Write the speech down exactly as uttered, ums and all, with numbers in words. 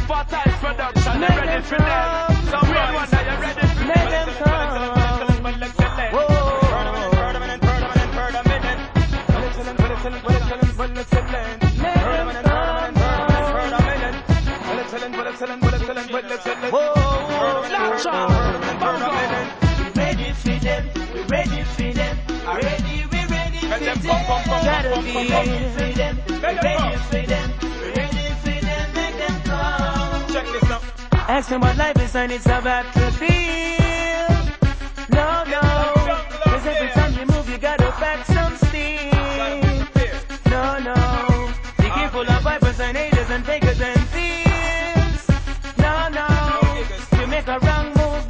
Advertise production, you ready for them? Some real one, are you ready for them? Let them come. Ready for them, we ready for them. Ready, we ready for them. Gotta be ready for them, we ready for them. We ready for them, make them come. Check this out. Ask them what life is and it's a battlefield.